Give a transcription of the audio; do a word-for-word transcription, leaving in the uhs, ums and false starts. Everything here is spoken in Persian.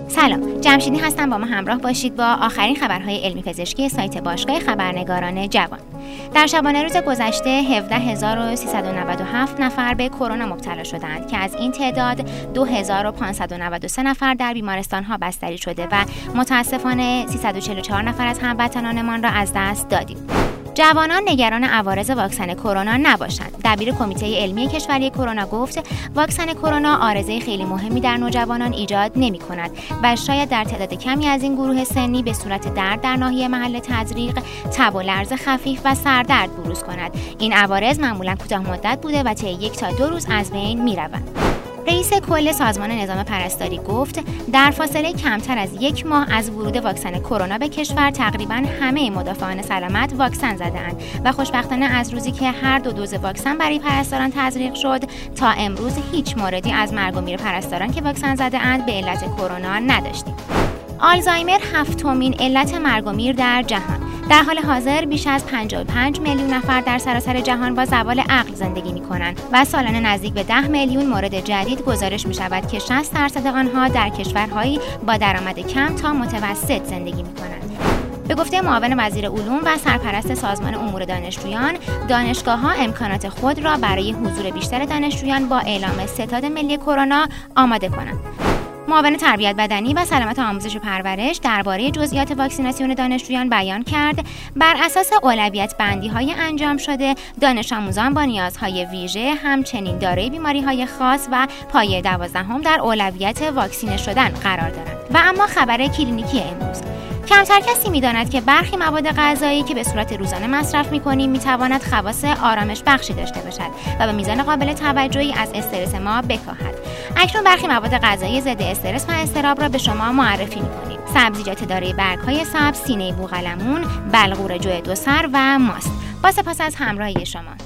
سلام، جمشیدی هستم. با ما همراه باشید با آخرین خبرهای علمی پزشکی سایت باشگاه خبرنگاران جوان. در شبانه روز گذشته هفده هزار و سیصد و نود و هفت نفر به کرونا مبتلا شدند که از این تعداد دو هزار و پانصد و نود و سه نفر در بیمارستان‌ها بستری شده و متاسفانه سیصد و چهل و چهار نفر از هموطنانمان را از دست دادیم. جوانان نگران عوارض واکسن کرونا نباشند. دبیر کمیته علمی کشوری کرونا گفت واکسن کرونا عارضه خیلی مهمی در نوجوانان ایجاد نمی‌کند و شاید در تعداد کمی از این گروه سنی به صورت درد در ناحیه محل تزریق، تب و لرز خفیف و سردرد بروز کند. این عوارض معمولاً کوتاه مدت بوده و طی یک تا دو روز از بین می‌روند. رئیس کل سازمان نظام پرستاری گفت در فاصله کمتر از یک ماه از ورود واکسن کرونا به کشور تقریباً همه مدافعان سلامت واکسن زده‌اند و خوشبختانه از روزی که هر دو دوز واکسن برای پرستاران تزریق شد تا امروز هیچ موردی از مرگ و میر پرستاران که واکسن زده‌اند به علت کرونا نداشتیم. آلزایمر هفتمین علت مرگ و میر در جهان. در حال حاضر بیش از پنجاه و پنج میلیون نفر در سراسر جهان با زوال عقل زندگی می‌کنند و سالانه نزدیک به ده میلیون مورد جدید گزارش می‌شود که شصت درصد آنها در کشورهایی با درآمد کم تا متوسط زندگی می‌کنند. به گفته معاون وزیر علوم و سرپرست سازمان امور دانشجویان، دانشگاه‌ها امکانات خود را برای حضور بیشتر دانشجویان با اعلام ستاد ملی کرونا آماده کنند. معاون تربیت بدنی و سلامت آموزش و پرورش درباره جزئیات واکسیناسیون دانشجویان بیان کرد بر اساس اولویت بندی‌های انجام شده دانش آموزان با نیازهای ویژه همچنین دارای بیماری‌های خاص و پایه دوازدهم در اولویت واکسینه شدن قرار دارند. و اما خبر کلینیکی امروز. کمتر کسی می‌داند که برخی مواد غذایی که به صورت روزانه مصرف می‌کنیم می‌تواند خواص آرامش بخشی داشته باشد و به میزان قابل توجهی از استرس ما بکاهد. اکنون برخی مواد غذایی ضد استرس و اضطراب را به شما معرفی می‌کنیم. سبزیجات دارای برگ‌های سبز، سینه بوقلمون، بلغور جو دو سر و ماست. با سپاس از همراهی شما.